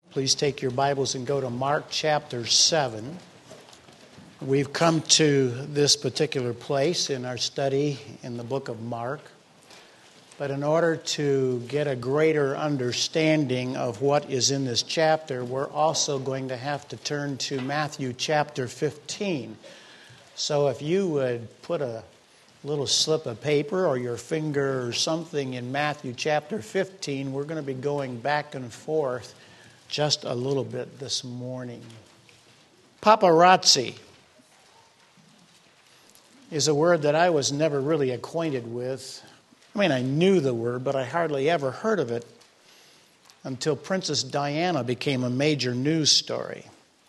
Please take your Bibles and go to Mark chapter 7. We've come to this particular place in our study in the book of Mark. But in order to get a greater understanding of what is in this chapter, we're also going to have to turn to Matthew chapter 15. So if you would put a little slip of paper or your finger or something in Matthew chapter 15, we're going to be going back and forth just a little bit this morning. Paparazzi is a word that I was never really acquainted with. I mean, I knew the word, but I hardly ever heard of it until Princess Diana became a major news story.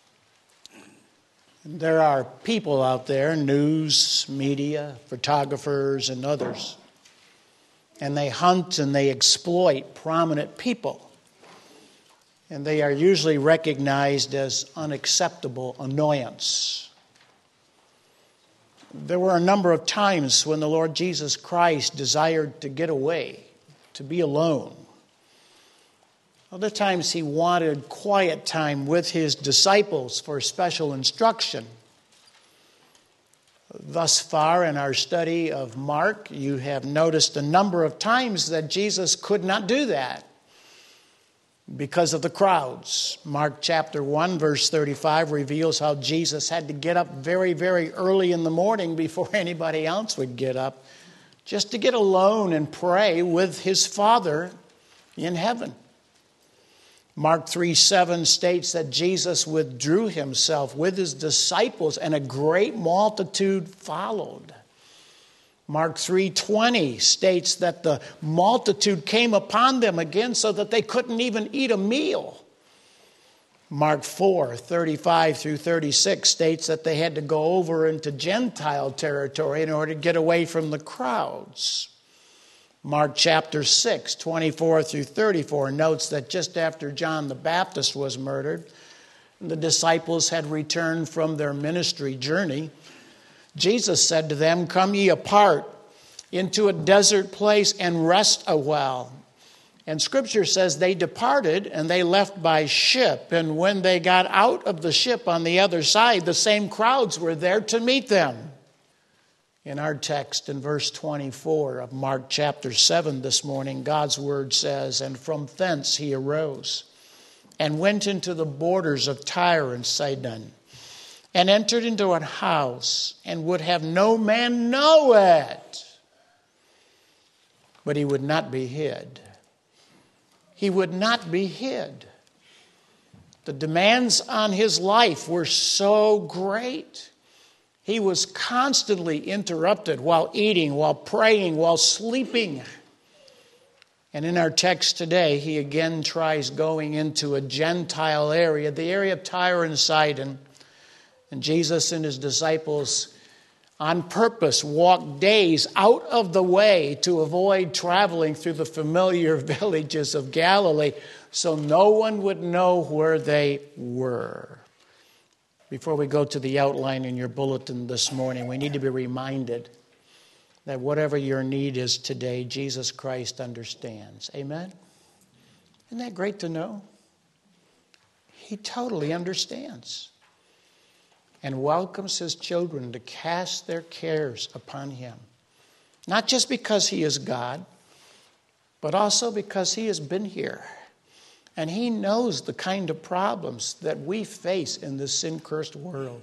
There are people out there, news, media, photographers, and others, and they hunt and they exploit prominent people. And they are usually recognized as unacceptable annoyance. There were a number of times when the Lord Jesus Christ desired to get away, to be alone. Other times he wanted quiet time with his disciples for special instruction. Thus far in our study of Mark, you have noticed a number of times that Jesus could not do that because of the crowds. Mark chapter 1 verse 35 reveals how Jesus had to get up very, very early in the morning before anybody else would get up just to get alone and pray with his Father in heaven. Mark 3:7 states that Jesus withdrew himself with his disciples and a great multitude followed. Mark 3:20 states that the multitude came upon them again so that they couldn't even eat a meal. Mark 4:35 through 36 states that they had to go over into Gentile territory in order to get away from the crowds. Mark chapter 6, 24 through 34 notes that just after John the Baptist was murdered, the disciples had returned from their ministry journey. Jesus said to them, "Come ye apart into a desert place and rest a while." And Scripture says they departed and they left by ship. And when they got out of the ship on the other side, the same crowds were there to meet them. In our text in verse 24 of Mark chapter 7 this morning, God's word says, "And from thence he arose and went into the borders of Tyre and Sidon, and entered into a house, and would have no man know it." But he would not be hid. He would not be hid. The demands on his life were so great. He was constantly interrupted while eating, while praying, while sleeping. And in our text today, he again tries going into a Gentile area, the area of Tyre and Sidon. And Jesus and his disciples on purpose walked days out of the way to avoid traveling through the familiar villages of Galilee so no one would know where they were. Before we go to the outline in your bulletin this morning, we need to be reminded that whatever your need is today, Jesus Christ understands. Amen? Isn't that great to know? He totally understands and welcomes his children to cast their cares upon him. Not just because he is God, but also because he has been here. And he knows the kind of problems that we face in this sin-cursed world.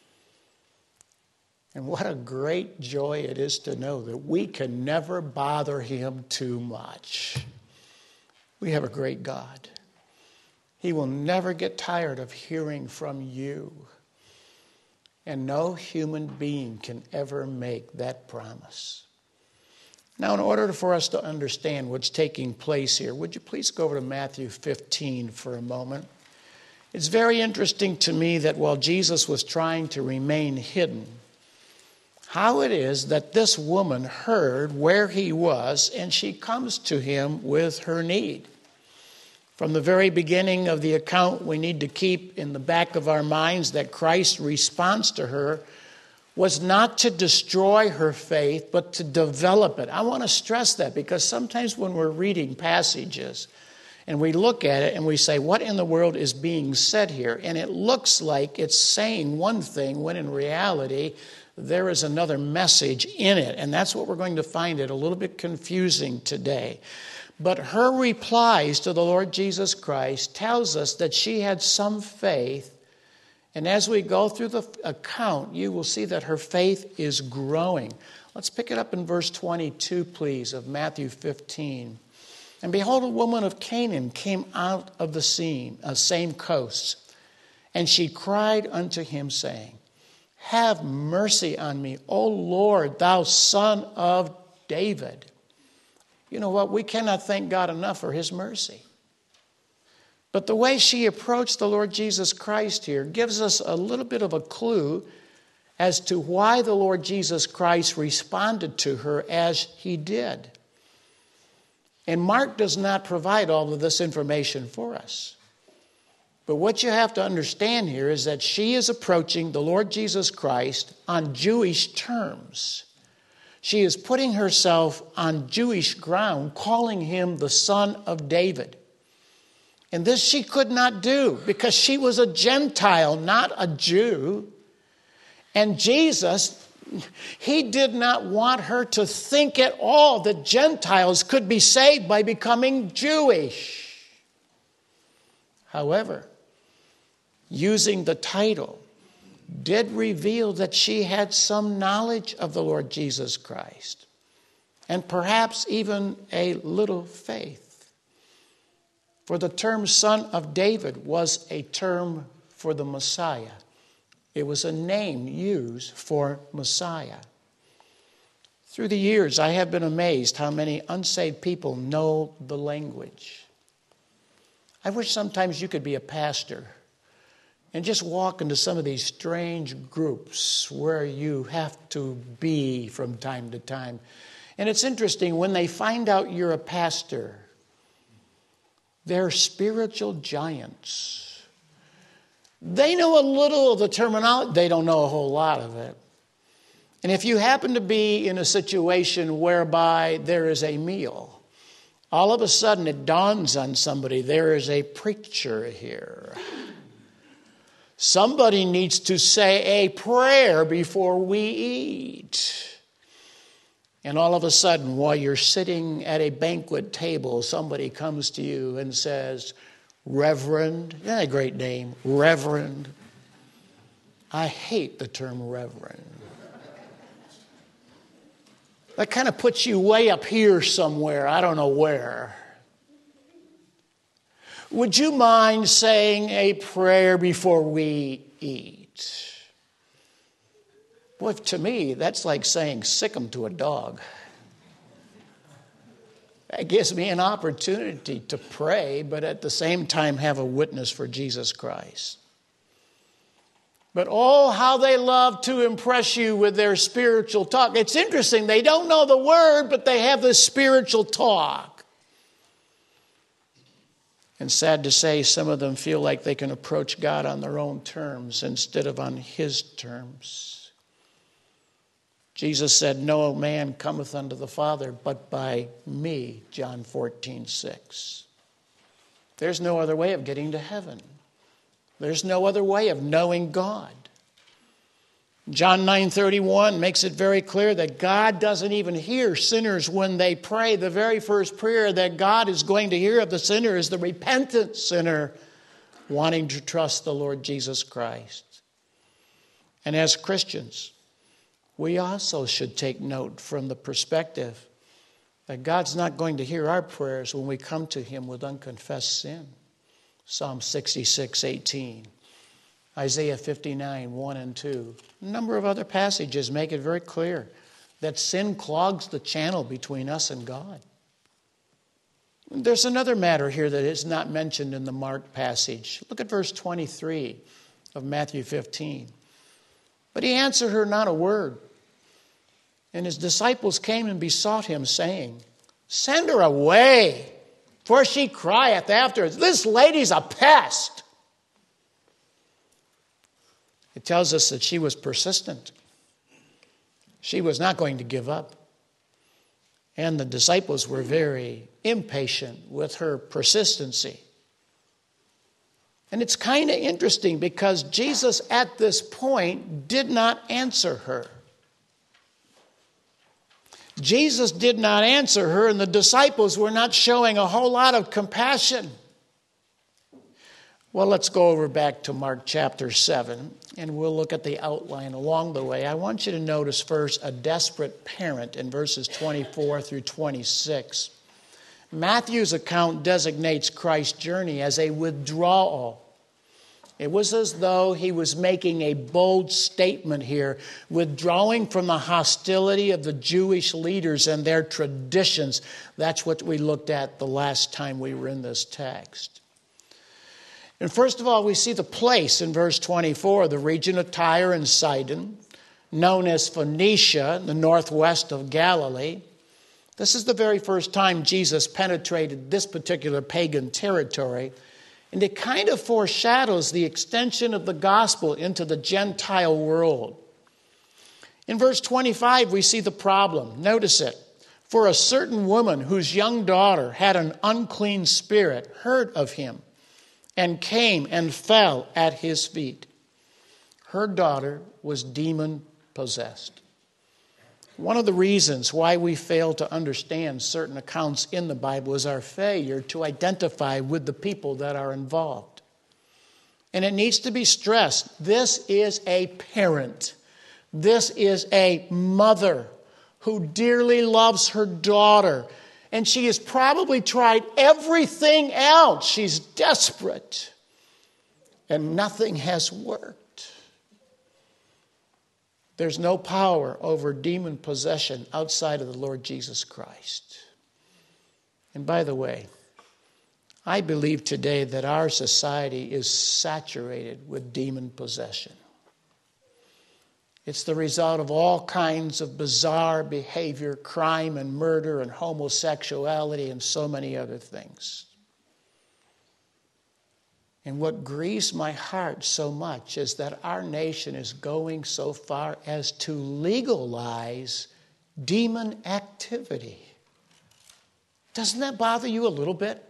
And what a great joy it is to know that we can never bother him too much. We have a great God. He will never get tired of hearing from you. And no human being can ever make that promise. Now, in order for us to understand what's taking place here, would you please go over to Matthew 15 for a moment? It's very interesting to me that while Jesus was trying to remain hidden, how it is that this woman heard where he was and she comes to him with her need. From the very beginning of the account, we need to keep in the back of our minds that Christ's response to her was not to destroy her faith, but to develop it. I want to stress that because sometimes when we're reading passages And we look at it and we say, what in the world is being said here? And it looks like it's saying one thing when in reality there is another message in it. And that's what we're going to find it a little bit confusing today. But her replies to the Lord Jesus Christ tells us that she had some faith. And as we go through the account, you will see that her faith is growing. Let's pick it up in verse 22, please, of Matthew 15. And behold, a woman of Canaan came out of the same coast, and she cried unto him, saying, Have mercy on me, O Lord, thou son of David. You know what? We cannot thank God enough for his mercy. But the way she approached the Lord Jesus Christ here gives us a little bit of a clue as to why the Lord Jesus Christ responded to her as he did. And Mark does not provide all of this information for us. But what you have to understand here is that she is approaching the Lord Jesus Christ on Jewish terms. She is putting herself on Jewish ground, calling him the Son of David. And this she could not do because she was a Gentile, not a Jew. And Jesus, he did not want her to think at all that Gentiles could be saved by becoming Jewish. However, using the title did reveal that she had some knowledge of the Lord Jesus Christ, and perhaps even a little faith. For the term Son of David was a term for the Messiah. It was a name used for Messiah. Through the years, I have been amazed how many unsaved people know the language. I wish sometimes you could be a pastor and just walk into some of these strange groups where you have to be from time to time. And it's interesting, when they find out you're a pastor, they're spiritual giants. They know a little of the terminology. They don't know a whole lot of it. And if you happen to be in a situation whereby there is a meal, all of a sudden it dawns on somebody, there is a preacher here. Somebody needs to say a prayer before we eat. And all of a sudden, while you're sitting at a banquet table, somebody comes to you and says, Reverend, isn't that a great name? Reverend. I hate the term reverend. That kind of puts you way up here somewhere. I don't know where. Would you mind saying a prayer before we eat? Boy, to me, that's like saying sick 'em to a dog. That gives me an opportunity to pray, but at the same time have a witness for Jesus Christ. But oh, how they love to impress you with their spiritual talk. It's interesting. They don't know the word, but they have this spiritual talk. And sad to say, some of them feel like they can approach God on their own terms instead of on his terms. Jesus said, No man cometh unto the Father but by me, John 14:6. There's no other way of getting to heaven. There's no other way of knowing God. John 9:31 makes it very clear that God doesn't even hear sinners when they pray. The very first prayer that God is going to hear of the sinner is the repentant sinner wanting to trust the Lord Jesus Christ. And as Christians, we also should take note from the perspective that God's not going to hear our prayers when we come to him with unconfessed sin. Psalm 66:18. Isaiah 59:1 and 2. A number of other passages make it very clear that sin clogs the channel between us and God. There's another matter here that is not mentioned in the Mark passage. Look at verse 23 of Matthew 15. But he answered her not a word. And his disciples came and besought him, saying, Send her away, for she crieth after us. This lady's a pest. It tells us that she was persistent. She was not going to give up. And the disciples were very impatient with her persistency. And it's kind of interesting because Jesus at this point did not answer her. Jesus did not answer her, and the disciples were not showing a whole lot of compassion. Well, let's go over back to Mark chapter 7, and we'll look at the outline along the way. I want you to notice first a desperate parent in verses 24 through 26. Matthew's account designates Christ's journey as a withdrawal. It was as though he was making a bold statement here, withdrawing from the hostility of the Jewish leaders and their traditions. That's what we looked at the last time we were in this text. And first of all, we see the place in verse 24, the region of Tyre and Sidon, known as Phoenicia, the northwest of Galilee. This is the very first time Jesus penetrated this particular pagan territory. And it kind of foreshadows the extension of the gospel into the Gentile world. In verse 25, we see the problem. Notice it. For a certain woman whose young daughter had an unclean spirit heard of him and came and fell at his feet. Her daughter was demon-possessed. One of the reasons why we fail to understand certain accounts in the Bible is our failure to identify with the people that are involved. And it needs to be stressed, this is a parent. This is a mother who dearly loves her daughter. And she has probably tried everything else. She's desperate. And nothing has worked. There's no power over demon possession outside of the Lord Jesus Christ. And by the way, I believe today that our society is saturated with demon possession. It's the result of all kinds of bizarre behavior, crime and murder and homosexuality and so many other things. And what grieves my heart so much is that our nation is going so far as to legalize demon activity. Doesn't that bother you a little bit?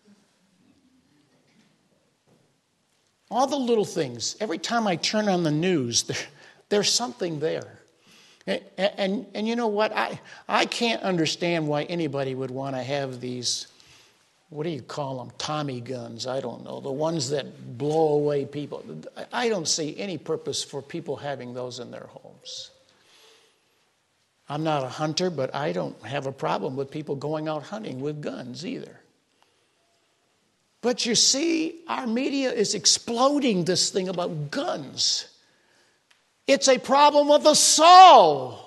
All the little things. Every time I turn on the news, there's something there. And you know what? I can't understand why anybody would want to have these, what do you call them, Tommy guns? I don't know. The ones that blow away people. I don't see any purpose for people having those in their homes. I'm not a hunter, but I don't have a problem with people going out hunting with guns either. But you see, our media is exploding this thing about guns. It's a problem of the soul.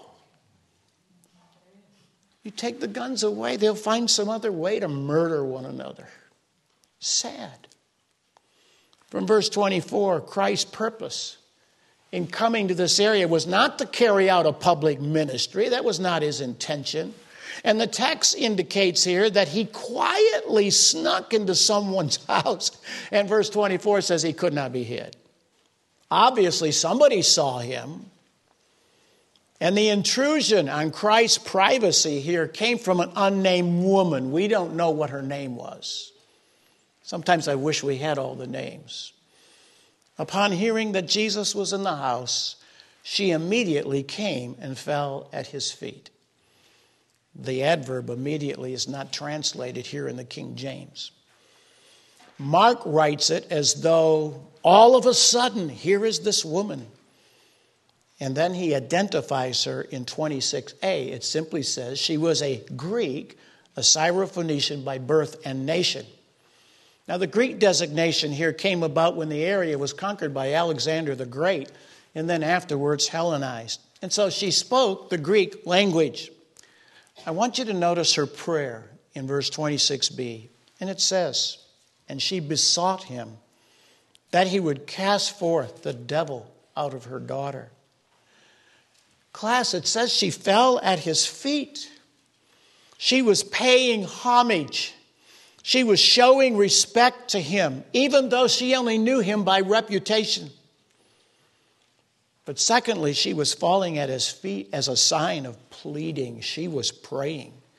You take the guns away, they'll find some other way to murder one another. Sad. From verse 24, Christ's purpose in coming to this area was not to carry out a public ministry. That was not his intention. And the text indicates here that he quietly snuck into someone's house. And verse 24 says he could not be hid. Obviously, somebody saw him. And the intrusion on Christ's privacy here came from an unnamed woman. We don't know what her name was. Sometimes I wish we had all the names. Upon hearing that Jesus was in the house, she immediately came and fell at his feet. The adverb immediately is not translated here in the King James. Mark writes it as though all of a sudden, here is this woman. And then he identifies her in 26a. It simply says she was a Greek, a Syrophoenician by birth and nation. Now the Greek designation here came about when the area was conquered by Alexander the Great and then afterwards Hellenized. And so she spoke the Greek language. I want you to notice her prayer in verse 26b. And it says, and she besought him that he would cast forth the devil out of her daughter. Class, it says she fell at his feet. She was paying homage. She was showing respect to him, even though she only knew him by reputation. But secondly, she was falling at his feet as a sign of pleading. She was praying.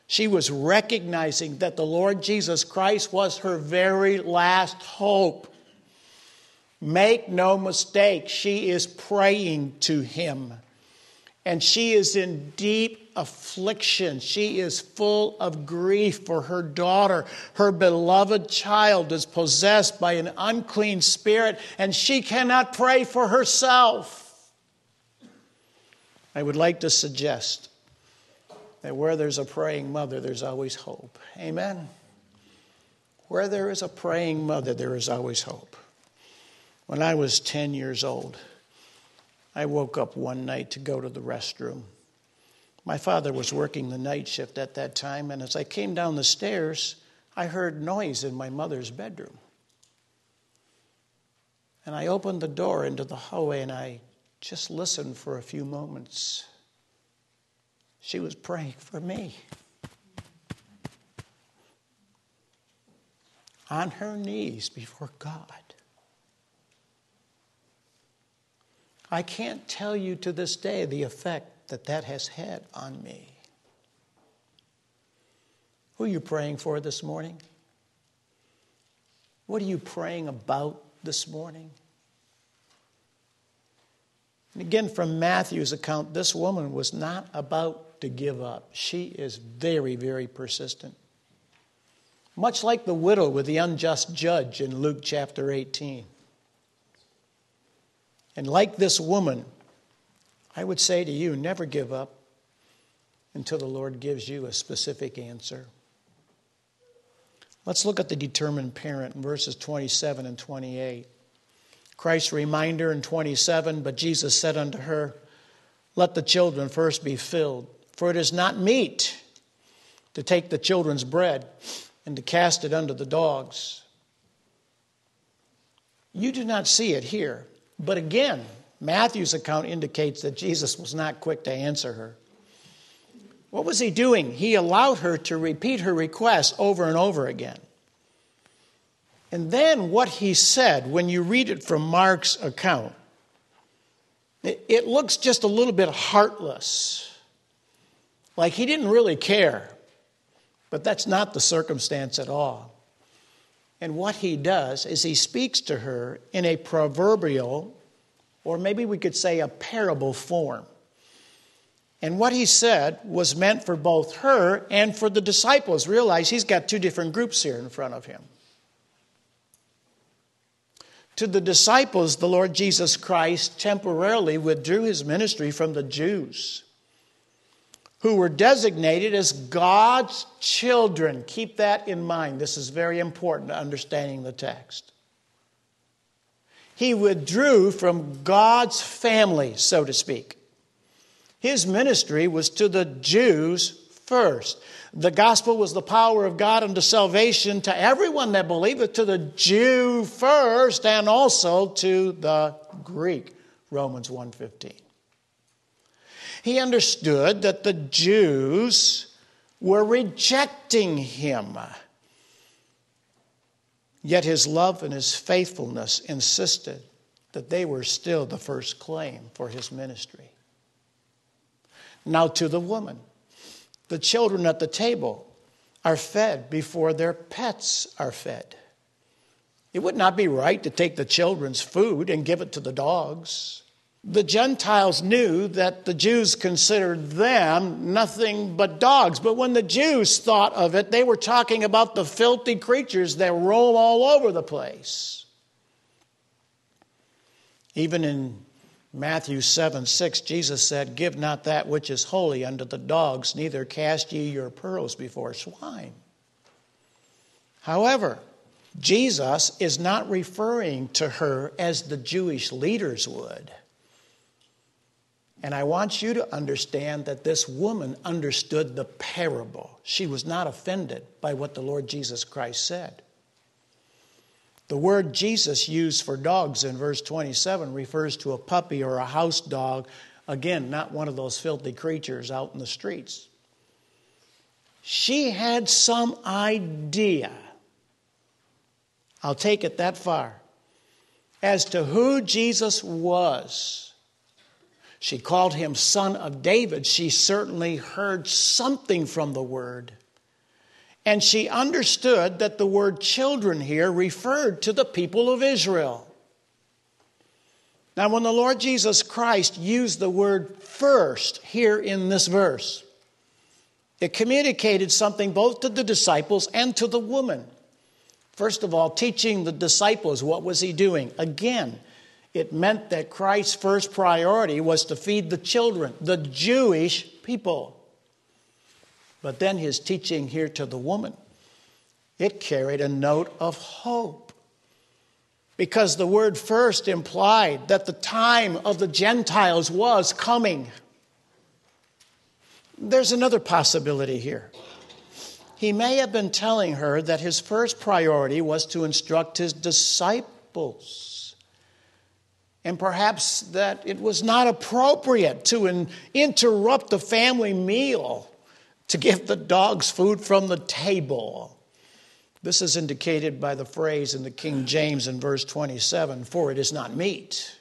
She was recognizing that the Lord Jesus Christ was her very last hope. Make no mistake, she is praying to him. And she is in deep affliction. She is full of grief for her daughter. Her beloved child is possessed by an unclean spirit, and she cannot pray for herself. I would like to suggest that where there's a praying mother, there's always hope. Amen? Where there is a praying mother, there is always hope. When I was 10 years old, I woke up one night to go to the restroom. My father was working the night shift at that time, and as I came down the stairs, I heard noise in my mother's bedroom. And I opened the door into the hallway, and I just listened for a few moments. She was praying for me. On her knees before God. I can't tell you to this day the effect that that has had on me. Who are you praying for this morning? What are you praying about this morning? And again, from Matthew's account, this woman was not about to give up. She is very, very persistent. Much like the widow with the unjust judge in Luke chapter 18. And like this woman, I would say to you, never give up until the Lord gives you a specific answer. Let's look at the determined parent in verses 27 and 28. Christ's reminder in 27, but Jesus said unto her, let the children first be filled, for it is not meet to take the children's bread and to cast it unto the dogs. You do not see it here. But again, Matthew's account indicates that Jesus was not quick to answer her. What was he doing? He allowed her to repeat her request over and over again. And then what he said, when you read it from Mark's account, it looks just a little bit heartless. Like he didn't really care. But that's not the circumstance at all. And what he does is he speaks to her in a proverbial, or maybe we could say a parable form. And what he said was meant for both her and for the disciples. Realize he's got two different groups here in front of him. To the disciples, the Lord Jesus Christ temporarily withdrew his ministry from the Jews, who were designated as God's children. Keep that in mind. This is very important to understanding the text. He withdrew from God's family, so to speak. His ministry was to the Jews first. The gospel was the power of God unto salvation to everyone that believeth, to the Jew first and also to the Greek, Romans 1:15. He understood that the Jews were rejecting him. Yet his love and his faithfulness insisted that they were still the first claim for his ministry. Now to the woman. The children at the table are fed before their pets are fed. It would not be right to take the children's food and give it to the dogs. The Gentiles knew that the Jews considered them nothing but dogs. But when the Jews thought of it, they were talking about the filthy creatures that roam all over the place. Even in Matthew 7:6, Jesus said, give not that which is holy unto the dogs, neither cast ye your pearls before swine. However, Jesus is not referring to her as the Jewish leaders would. And I want you to understand that this woman understood the parable. She was not offended by what the Lord Jesus Christ said. The word Jesus used for dogs in verse 27 refers to a puppy or a house dog. Again, not one of those filthy creatures out in the streets. She had some idea, I'll take it that far, as to who Jesus was. She called him Son of David. She certainly heard something from the word. And she understood that the word children here referred to the people of Israel. Now, when the Lord Jesus Christ used the word first here in this verse, it communicated something both to the disciples and to the woman. First of all, teaching the disciples, what was he doing? Again, it meant that Christ's first priority was to feed the children, the Jewish people. But then his teaching here to the woman, it carried a note of hope. Because the word first implied that the time of the Gentiles was coming. There's another possibility here. He may have been telling her that his first priority was to instruct his disciples. And perhaps that it was not appropriate to interrupt the family meal to give the dogs food from the table. This is indicated by the phrase in the King James in verse 27, "For it is not meet."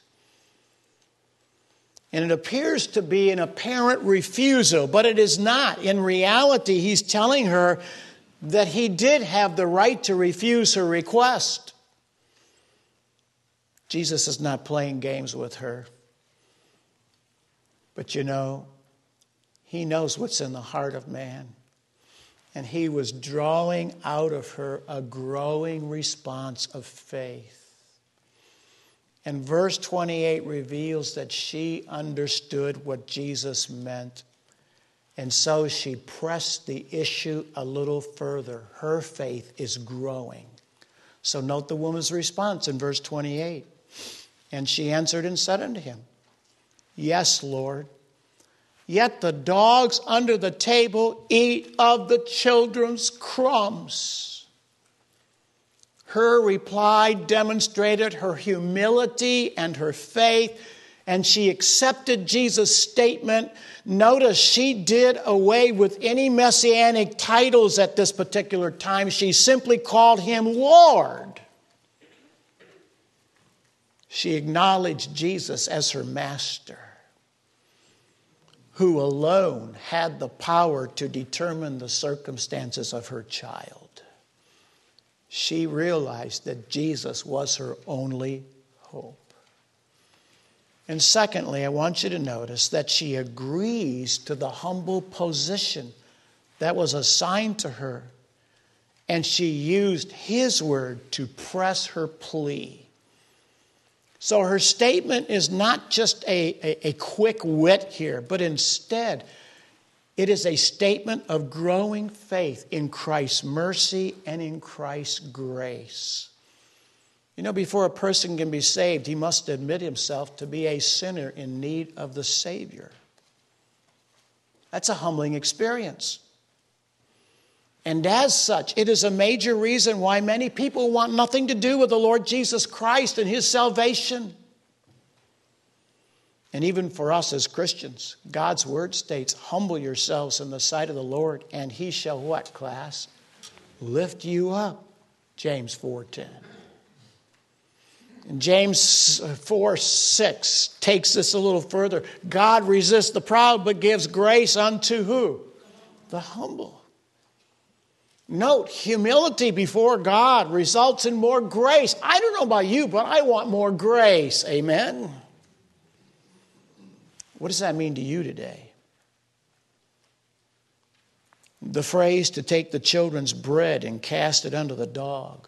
And it appears to be an apparent refusal, but it is not. In reality, he's telling her that he did have the right to refuse her request. Jesus is not playing games with her. But you know, he knows what's in the heart of man. And he was drawing out of her a growing response of faith. And verse 28 reveals that she understood what Jesus meant. And so she pressed the issue a little further. Her faith is growing. So note the woman's response in verse 28. "And she answered and said unto him, Yes, Lord. Yet the dogs under the table eat of the children's crumbs." Her reply demonstrated her humility and her faith, and she accepted Jesus' statement. Notice she did away with any messianic titles at this particular time. She simply called him Lord. She acknowledged Jesus as her master, who alone had the power to determine the circumstances of her child. She realized that Jesus was her only hope. And secondly, I want you to notice that she agrees to the humble position that was assigned to her. And she used his word to press her plea. So her statement is not just a quick wit here, but instead it is a statement of growing faith in Christ's mercy and in Christ's grace. You know, before a person can be saved, he must admit himself to be a sinner in need of the Savior. That's a humbling experience. And as such, it is a major reason why many people want nothing to do with the Lord Jesus Christ and his salvation. And even for us as Christians, God's word states, "Humble yourselves in the sight of the Lord, and he shall" what, class? "Lift you up." James 4:10. And James 4:6 takes this a little further. "God resists the proud, but gives grace unto" who? The humble. Note, humility before God results in more grace. I don't know about you, but I want more grace. Amen? What does that mean to you today? The phrase "to take the children's bread and cast it unto the dog"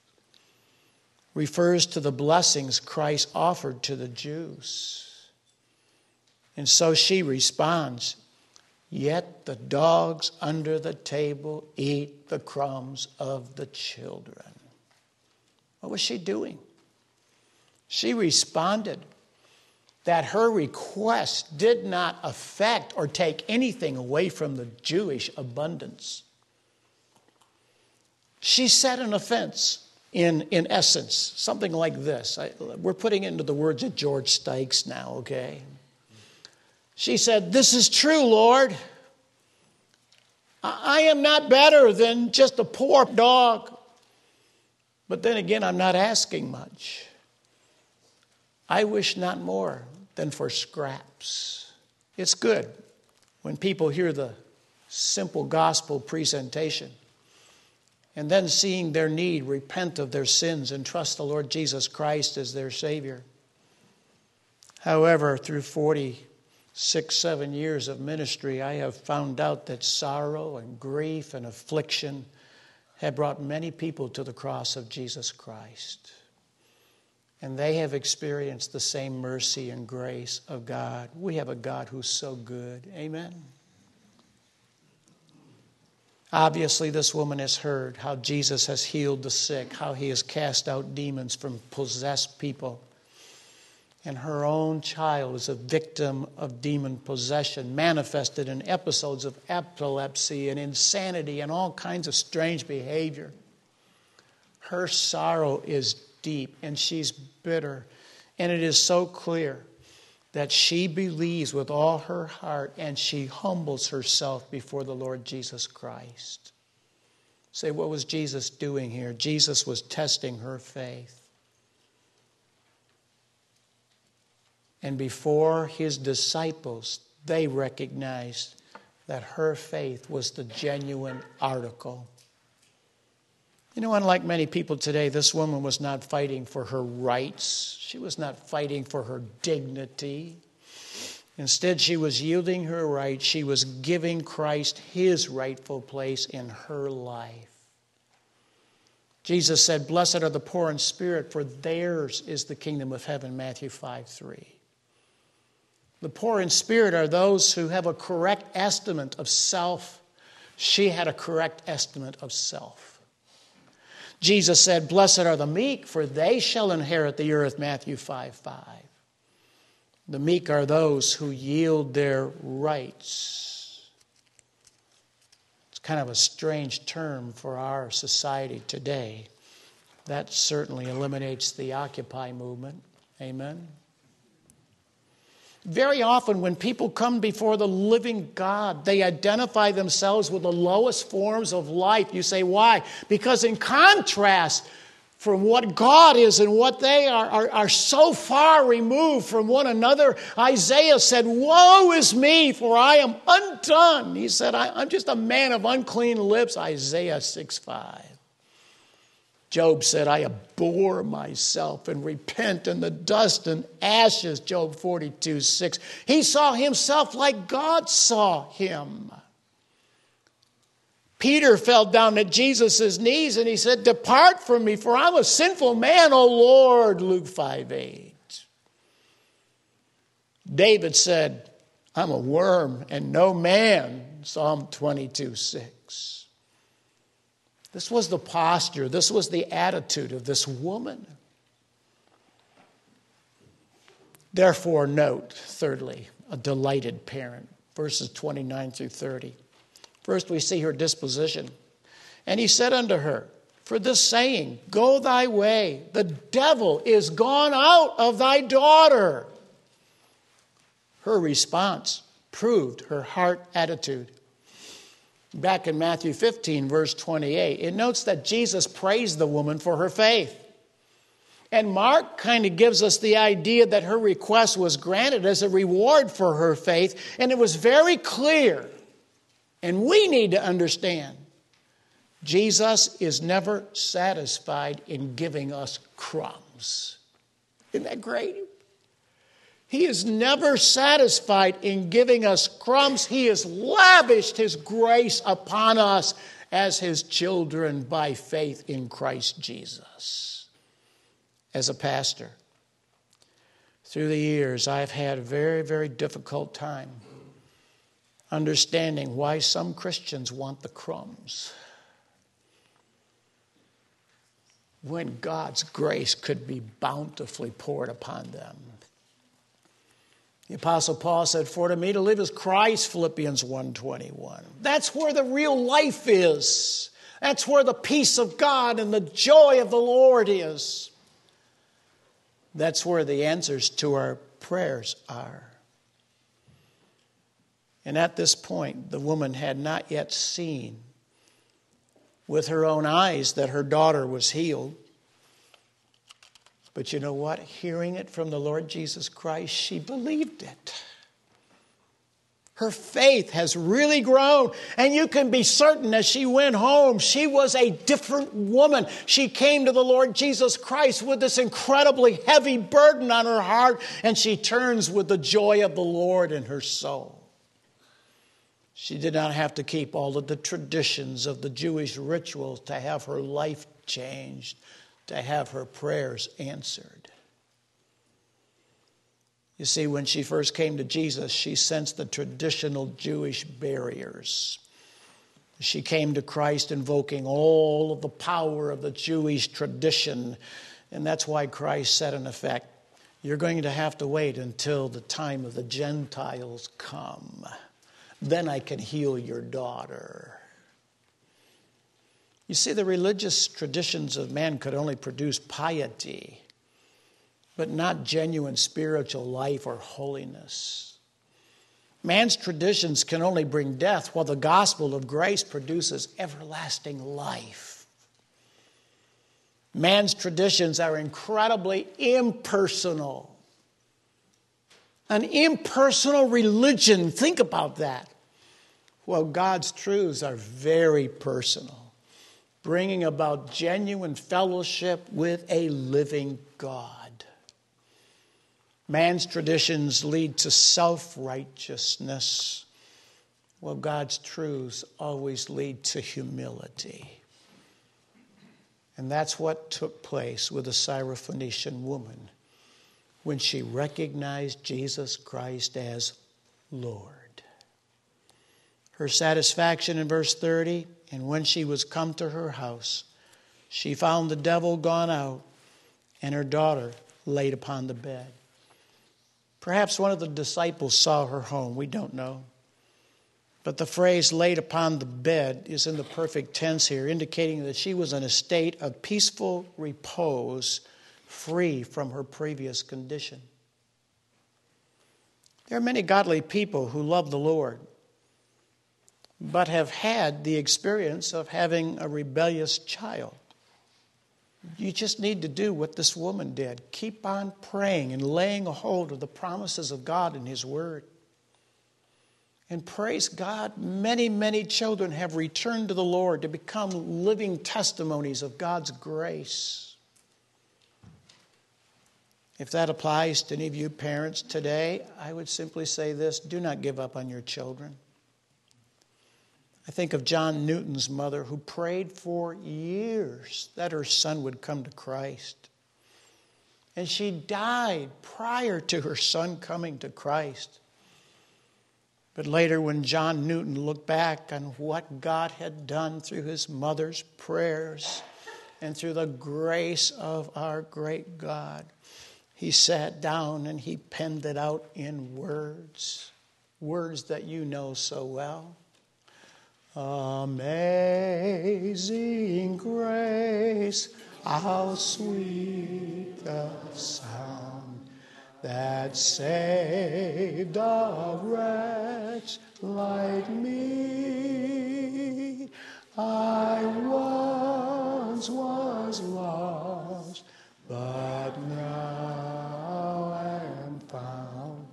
refers to the blessings Christ offered to the Jews. And so she responds, "Yet the dogs under the table eat the crumbs of the children." What was she doing? She responded that her request did not affect or take anything away from the Jewish abundance. She set an offense, in essence, something like this. We're putting it into the words of George Stikes now, okay? She said, "This is true, Lord. I am not better than just a poor dog. But then again, I'm not asking much. I wish not more than for scraps. It's good when people hear the simple gospel presentation and then seeing their need, repent of their sins and trust the Lord Jesus Christ as their Savior. However, through 7 years of ministry, I have found out that sorrow and grief and affliction have brought many people to the cross of Jesus Christ. And they have experienced the same mercy and grace of God. We have a God who's so good. Amen. Obviously, this woman has heard how Jesus has healed the sick, how he has cast out demons from possessed people. And her own child is a victim of demon possession, manifested in episodes of epilepsy and insanity and all kinds of strange behavior. Her sorrow is deep and she's bitter. And it is so clear that she believes with all her heart and she humbles herself before the Lord Jesus Christ. Say, what was Jesus doing here? Jesus was testing her faith. And before his disciples, they recognized that her faith was the genuine article. You know, unlike many people today, this woman was not fighting for her rights. She was not fighting for her dignity. Instead, she was yielding her rights. She was giving Christ his rightful place in her life. Jesus said, "Blessed are the poor in spirit, for theirs is the kingdom of heaven," Matthew 5:3. The poor in spirit are those who have a correct estimate of self. She had a correct estimate of self. Jesus said, "Blessed are the meek, for they shall inherit the earth," Matthew 5:5. The meek are those who yield their rights. It's kind of a strange term for our society today. That certainly eliminates the Occupy movement. Amen. Very often when people come before the living God, they identify themselves with the lowest forms of life. You say, why? Because in contrast from what God is and what they are so far removed from one another. Isaiah said, "Woe is me, for I am undone." He said, I'm just a man of unclean lips, Isaiah 6:5. Job said, "I abhor myself and repent in the dust and ashes," Job 42:6. He saw himself like God saw him. Peter fell down at Jesus' knees and he said, "Depart from me, for I'm a sinful man, O Lord," Luke 5:8. David said, "I'm a worm and no man," Psalm 22:6. This was the posture, this was the attitude of this woman. Therefore, note, thirdly, a delighted parent, verses 29 through 30. First, we see her disposition. "And he said unto her, For this saying, go thy way, the devil is gone out of thy daughter." Her response proved her heart attitude. Back in Matthew 15, verse 28, it notes that Jesus praised the woman for her faith. And Mark kind of gives us the idea that her request was granted as a reward for her faith. And it was very clear, and we need to understand, Jesus is never satisfied in giving us crumbs. Isn't that great? He is never satisfied in giving us crumbs. He has lavished his grace upon us as his children by faith in Christ Jesus. As a pastor, through the years, I've had a very, very difficult time understanding why some Christians want the crumbs when God's grace could be bountifully poured upon them. The Apostle Paul said, "For to me to live is Christ," Philippians 1:21. That's where the real life is. That's where the peace of God and the joy of the Lord is. That's where the answers to our prayers are. And at this point, the woman had not yet seen with her own eyes that her daughter was healed. But you know what? Hearing it from the Lord Jesus Christ, she believed it. Her faith has really grown. And you can be certain as she went home, she was a different woman. She came to the Lord Jesus Christ with this incredibly heavy burden on her heart, and she turns with the joy of the Lord in her soul. She did not have to keep all of the traditions of the Jewish rituals to have her life changed, to have her prayers answered. You see, when she first came to Jesus, she sensed the traditional Jewish barriers. She came to Christ invoking all of the power of the Jewish tradition. And that's why Christ said, in effect, you're going to have to wait until the time of the Gentiles come. Then I can heal your daughter. You see, the religious traditions of man could only produce piety, but not genuine spiritual life or holiness. Man's traditions can only bring death, while the gospel of grace produces everlasting life. Man's traditions are incredibly impersonal. An impersonal religion, think about that. Well, God's truths are very personal, bringing about genuine fellowship with a living God. Man's traditions lead to self-righteousness, while God's truths always lead to humility. And that's what took place with the Syrophoenician woman when she recognized Jesus Christ as Lord. Her satisfaction in verse 30, and when she was come to her house, she found the devil gone out and her daughter laid upon the bed. Perhaps one of the disciples saw her home. We don't know. But the phrase laid upon the bed is in the perfect tense here, indicating that she was in a state of peaceful repose, free from her previous condition. There are many godly people who love the Lord, but have had the experience of having a rebellious child. You just need to do what this woman did. Keep on praying and laying a hold of the promises of God in His Word. And praise God, many, many children have returned to the Lord to become living testimonies of God's grace. If that applies to any of you parents today, I would simply say this: do not give up on your children. I think of John Newton's mother, who prayed for years that her son would come to Christ. And she died prior to her son coming to Christ. But later, when John Newton looked back on what God had done through his mother's prayers and through the grace of our great God, he sat down and he penned it out in words that you know so well. Amazing grace, how sweet the sound that saved a wretch like me. I once was lost, but now am found.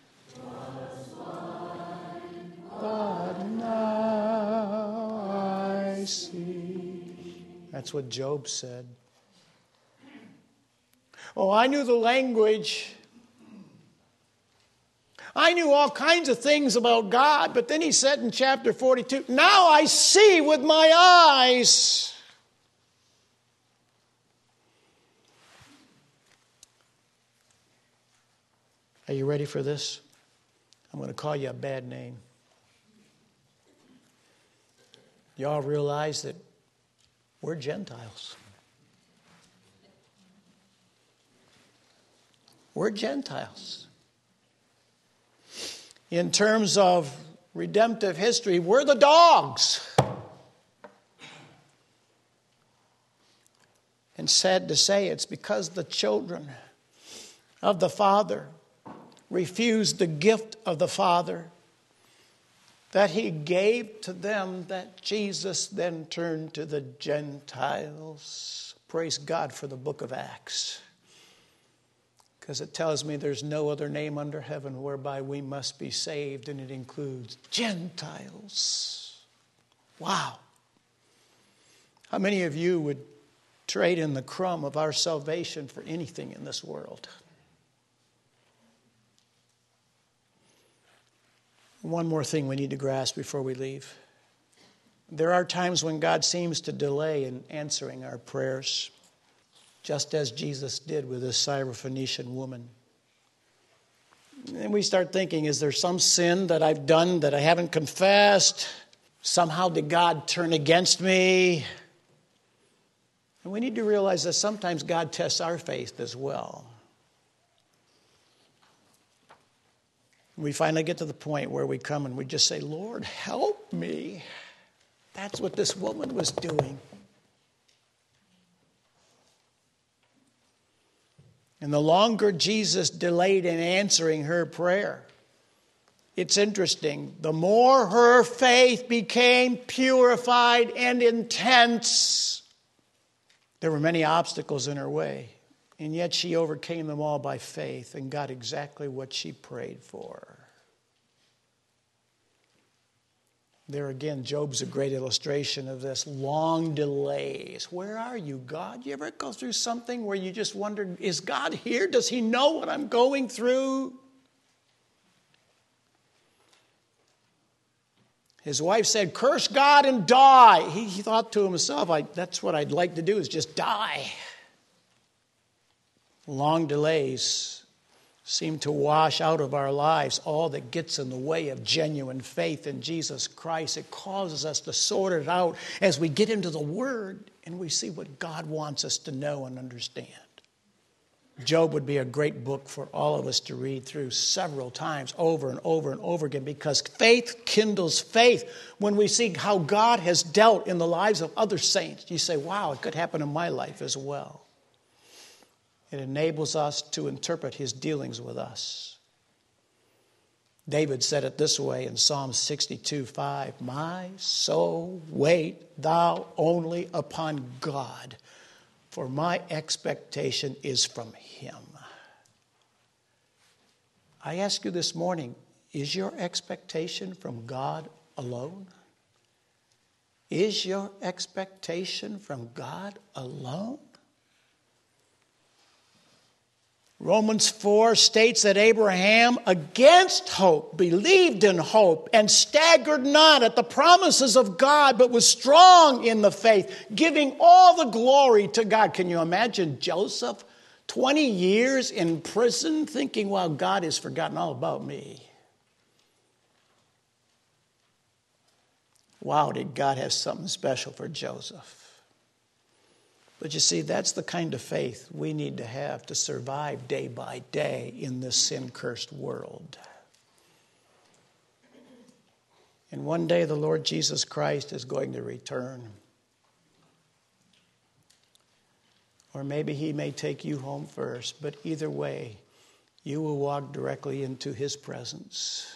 But now I see. That's what Job said. Oh, I knew the language. I knew all kinds of things about God, but then he said in chapter 42, now I see with my eyes. Are you ready for this? I'm going to call you a bad name. Y'all realize that we're Gentiles. We're Gentiles. In terms of redemptive history, we're the dogs. And sad to say, it's because the children of the Father refused the gift of the Father that he gave to them, that Jesus then turned to the Gentiles. Praise God for the book of Acts. because it tells me there's no other name under heaven whereby we must be saved, and it includes Gentiles. Wow. How many of you would trade in the crumb of our salvation for anything in this world? One more thing we need to grasp before we leave. There are times when God seems to delay in answering our prayers, just as Jesus did with this Syrophoenician woman. And we start thinking, is there some sin that I've done that I haven't confessed? Somehow did God turn against me? And we need to realize that sometimes God tests our faith as well. We finally get to the point where we come and we just say, Lord, help me. That's what this woman was doing. And the longer Jesus delayed in answering her prayer, it's interesting, the more her faith became purified and intense. There were many obstacles in her way, and yet she overcame them all by faith and got exactly what she prayed for. There again, Job's a great illustration of this. Long delays. Where are you, God? You ever go through something where you just wonder, is God here? Does he know what I'm going through? His wife said, curse God and die. He thought to himself, that's what I'd like to do, is just die. Long delays seem to wash out of our lives all that gets in the way of genuine faith in Jesus Christ. It causes us to sort it out as we get into the Word and we see what God wants us to know and understand. Job would be a great book for all of us to read through several times over and over and over again, because faith kindles faith when we see how God has dealt in the lives of other saints. You say, wow, it could happen in my life as well. It enables us to interpret his dealings with us. David said it this way in Psalm 62:5, my soul, wait thou only upon God, for my expectation is from him. I ask you this morning, is your expectation from God alone? Is your expectation from God alone? Romans 4 states that Abraham, against hope, believed in hope and staggered not at the promises of God, but was strong in the faith, giving all the glory to God. Can you imagine Joseph, 20 years in prison, thinking, well, God has forgotten all about me? Wow, did God have something special for Joseph? But you see, that's the kind of faith we need to have to survive day by day in this sin-cursed world. And one day the Lord Jesus Christ is going to return. Or maybe he may take you home first, but either way, you will walk directly into his presence.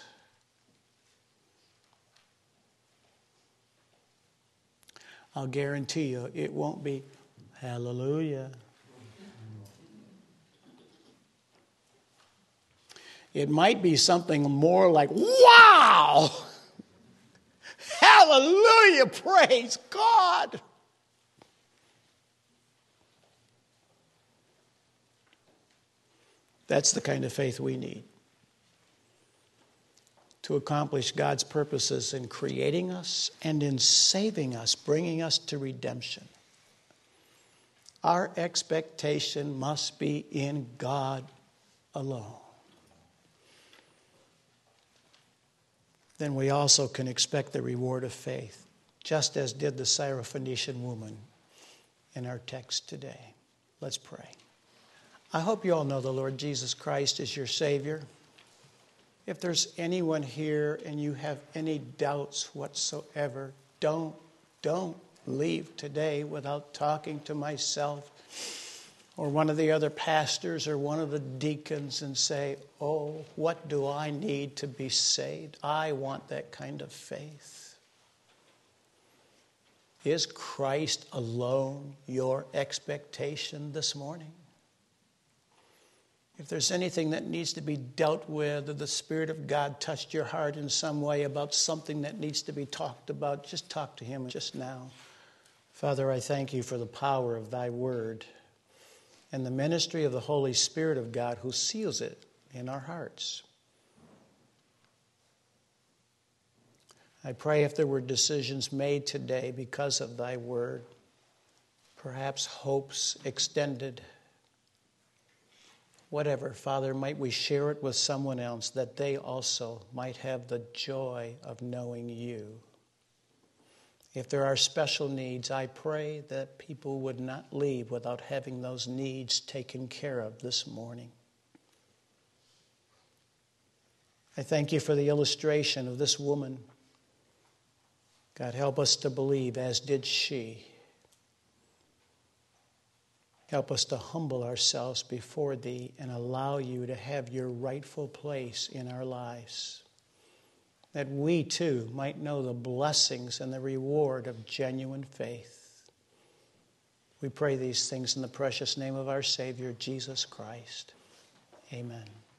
I'll guarantee you it won't be hallelujah. It might be something more like, wow! Hallelujah! Praise God! That's the kind of faith we need to accomplish God's purposes in creating us and in saving us, bringing us to redemption. Our expectation must be in God alone. Then we also can expect the reward of faith, just as did the Syrophoenician woman in our text today. Let's pray. I hope you all know the Lord Jesus Christ is your Savior. If there's anyone here and you have any doubts whatsoever, don't leave today without talking to myself or one of the other pastors or one of the deacons and say, oh, what do I need to be saved? I want that kind of faith. Is Christ alone your expectation this morning? If there's anything that needs to be dealt with, or the Spirit of God touched your heart in some way about something that needs to be talked about, just talk to him just now. Father, I thank you for the power of thy word and the ministry of the Holy Spirit of God who seals it in our hearts. I pray if there were decisions made today because of thy word, perhaps hopes extended, whatever, Father, might we share it with someone else that they also might have the joy of knowing you. If there are special needs, I pray that people would not leave without having those needs taken care of this morning. I thank you for the illustration of this woman. God, help us to believe as did she. Help us to humble ourselves before thee and allow you to have your rightful place in our lives, that we too might know the blessings and the reward of genuine faith. We pray these things in the precious name of our Savior, Jesus Christ. Amen.